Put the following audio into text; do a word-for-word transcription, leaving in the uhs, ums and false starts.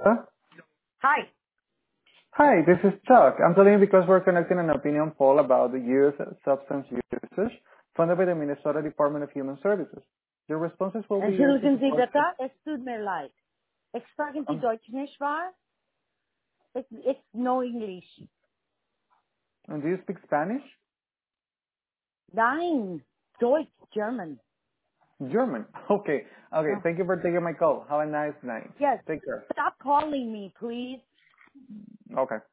Huh? Hi. Hi, this is Chuck. I'm calling you because we're conducting an opinion poll about the U S substance usage funded by the Minnesota Department of Human Services. Your responses will be used to Entschuldigen Sie support... bitte, es tut mir leid. Ich sprechen Sie Um, Deutsch nicht wahr? It's, it's no English. and do you speak Spanish? Nein, Deutsch, German. German. Okay. Okay. Uh, Thank you for taking my call. Have a nice night. yes, Take care. stop calling me, please. Okay.